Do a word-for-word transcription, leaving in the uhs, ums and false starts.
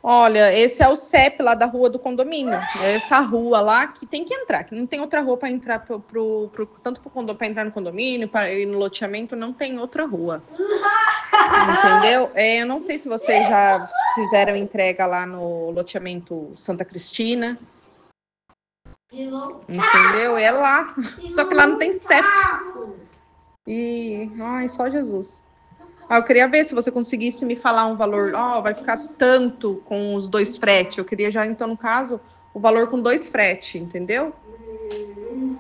Olha, esse é o C E P lá da rua do condomínio. É essa rua lá que tem que entrar, que não tem outra rua para entrar pro, pro, pro, tanto para entrar no condomínio, para ir no loteamento, não tem outra rua. Entendeu? É, eu não sei se vocês já fizeram entrega lá no loteamento Santa Cristina. Entendeu? É lá. Só que lá não tem C E P. E. Ai, só Jesus. Ah, eu queria ver se você conseguisse me falar um valor. Ó, oh, vai ficar tanto com os dois frete. Eu queria já, então, no caso, o valor com dois frete, entendeu?